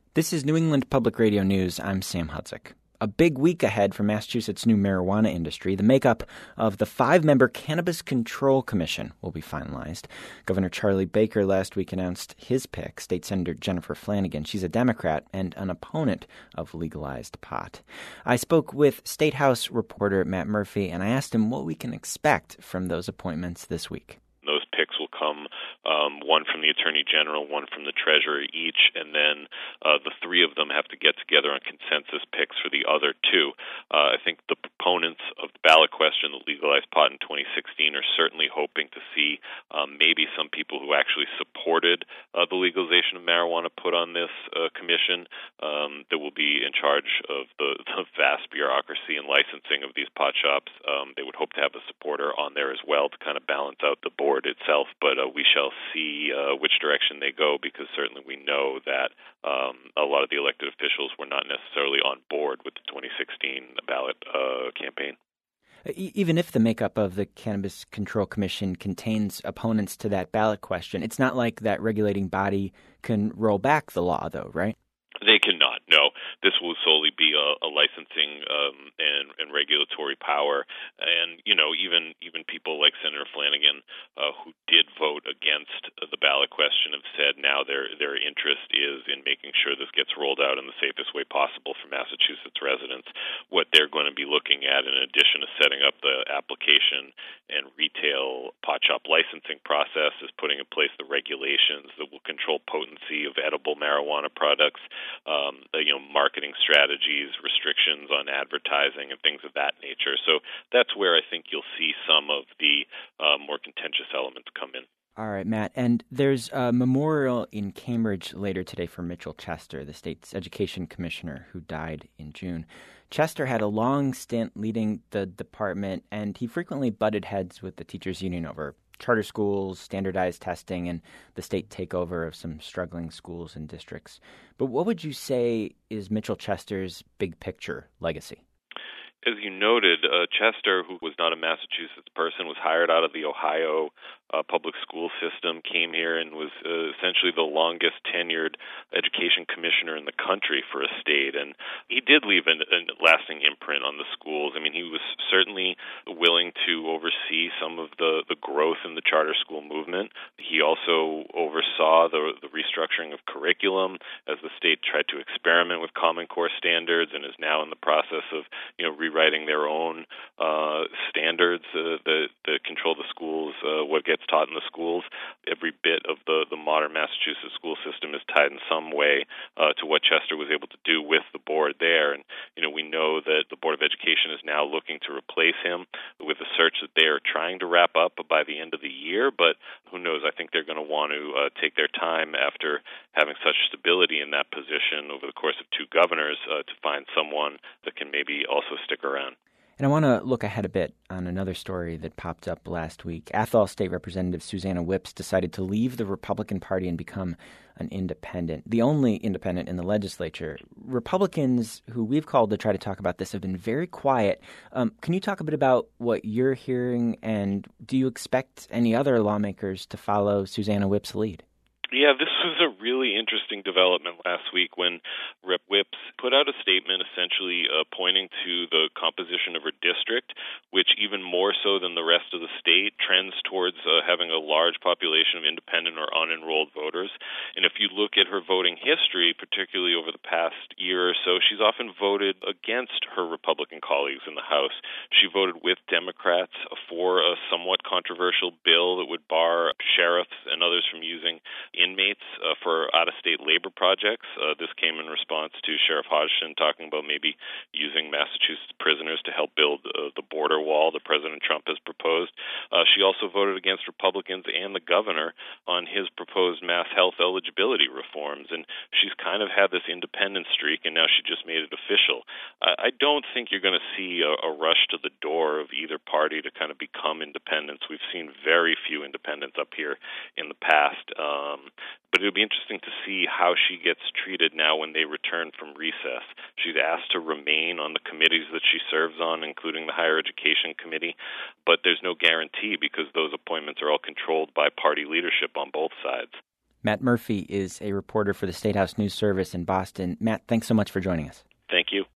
This is New England Public Radio News. I'm Sam Hudzik. A big week ahead for Massachusetts' new marijuana industry. The makeup of the 5-member Cannabis Control Commission will be finalized. Governor Charlie Baker last week announced his pick, State Senator Jennifer Flanagan. She's a Democrat and an opponent of legalized pot. I spoke with State House reporter Matt Murphy, and I asked him what we can expect from those appointments this week. Those picks will come, one from the Attorney General, one from the Treasurer each, and then the three of them have to get together on consensus picks for the other two. I think the proponents of the ballot question that legalized pot in 2016 are certainly hoping to see maybe some people who actually supported the legalization of marijuana put on this commission that will be in charge of the vast bureaucracy and licensing of these pot shops. They would hope to have a supporter on there as well to kind of balance out the board itself, but we shall see which direction they go, because certainly we know that a lot of the elected officials were not necessarily on board with the 2016 ballot campaign. Even if the makeup of the Cannabis Control Commission contains opponents to that ballot question, it's not like that regulating body can roll back the law, though, right? They cannot, no. This will solely be a licensing and regulatory power. And, you know, even people like Senator Flanagan, who did vote against the ballot question, have said now their interest is in making sure this gets rolled out in the safest way possible for Massachusetts residents. What they're going to be looking at, in addition to setting up the application and retail pot shop licensing process, is putting in place the regulations that will control potency of edible marijuana products, marketing strategies, restrictions on advertising, and things of that nature. So that's where I think you'll see some of the more contentious elements come in. All right, Matt. And there's a memorial in Cambridge later today for Mitchell Chester, the state's education commissioner who died in June. Chester had a long stint leading the department, and he frequently butted heads with the teachers' union over charter schools, standardized testing, and the state takeover of some struggling schools and districts. But what would you say is Mitchell Chester's big picture legacy? As you noted, Chester, who was not a Massachusetts person, was hired out of the Ohio public school system, came here and was essentially the longest tenured education commissioner in the country for a state. And he did leave a lasting imprint on the schools. I mean, he was certainly willing to oversee some of the growth in the charter school movement. He also oversaw the restructuring of curriculum as the state tried to experiment with Common Core standards, and is now in the process of rewriting their own standards that control the schools, what gets taught in the schools. Every bit of the modern Massachusetts school system is tied in some way to what Chester was able to do with the board there. And, we know that the Board of Education is now looking to replace him with a search that they are trying to wrap up by the end of the year. But who knows? I think they're going to want to take their time after having such stability in that position over the course of two governors to find someone that can maybe also stick around. And I want to look ahead a bit on another story that popped up last week. Athol State Representative Susanna Whips decided to leave the Republican Party and become an independent, the only independent in the legislature. Republicans who we've called to try to talk about this have been very quiet. Can you talk a bit about what you're hearing, and do you expect any other lawmakers to follow Susanna Whips' lead? Yeah, this was a really interesting development last week when Rep. Whips put out a statement essentially pointing to the composition of her district, which even more so than the rest of the state trends towards having a large population of independent or unenrolled voters. And if you look at her voting history, particularly over the past year or so, she's often voted against her Republican colleagues in the House. She voted with Democrats for a somewhat controversial bill that would bar sheriffs and others from using inmates for out-of-state labor projects. This came in response to Sheriff Hodgson talking about maybe using Massachusetts prisoners to help build the border wall that President Trump has proposed. She also voted against Republicans and the governor on his proposed mass health eligibility reforms, and she's kind of had this independent streak, and now she just made it official. I don't think you're going to see a rush to the door of either party to kind of become independents. We've seen very few independents up here in the past. But it'll be interesting to see how she gets treated now when they return from recess. She's asked to remain on the committees that she serves on, including the Higher Education Committee, but there's no guarantee because those appointments are all controlled by party leadership on both sides. Matt Murphy is a reporter for the State House News Service in Boston. Matt, thanks so much for joining us. Thank you.